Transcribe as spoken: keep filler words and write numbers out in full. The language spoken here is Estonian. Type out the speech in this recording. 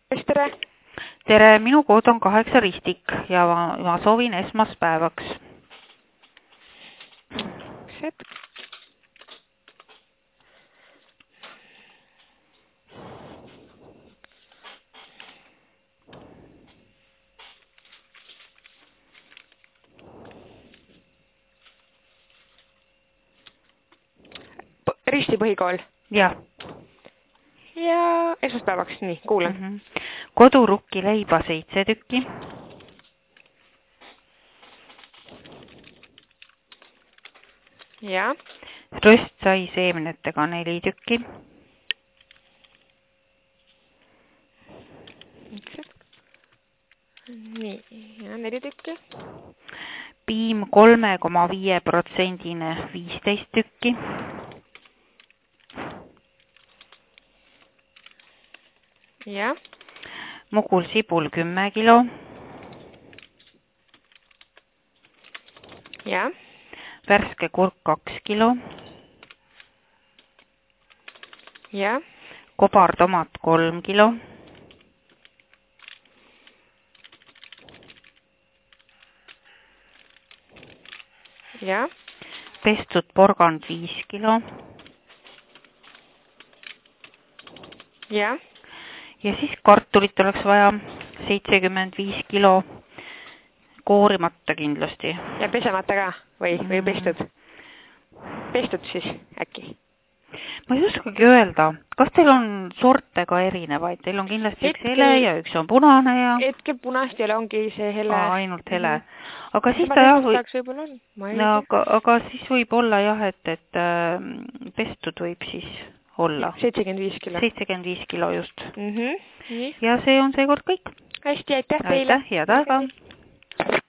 tere! Tere, minu kood on kaheksa ristik ja ma, ma soovin esmaspäevaks. Hetk. Risti põhikool. Jah. Ja esmaspäevaks, nii, kuulen. Mm -hmm. Kodurukki leiba seitse tükki. Ja. Röstsai seemnetega neli tükki. Nii, ja neli tükki. Piim kolme koma viis protsendine viisteist tükki. Ja. Mugul sibul kümme kilo. Ja. Värske kurk kaks kilo. Ja. Kobartomat kolm kilo. Ja. Pestud porgand viis kilo. Ja. Ja siis kartulit oleks vaja seitsekümmend viis kilo. Koorimata kindlasti. Ja pesemata ka või, või pestud? Pestud siis äkki? Ma ei oskagi öelda, kas teil on sorte ka erinevaid? Teil on kindlasti Hetkel... üks hele ja üks on punane ja... Hetke punast ei ole, ongi see hele. Aa, ainult hele. Mm -hmm. Aga siis ta jah... Või... võib-olla on. Ma ei no, aga, aga siis võib olla jah, et, et äh, pestud võib siis olla. seitsekümmend viis kilo. seitsekümmend viis kilo just. Mm -hmm. Nii. Ja see on seekord kõik. Hästi, aitäh teile. Aitäh, head aega.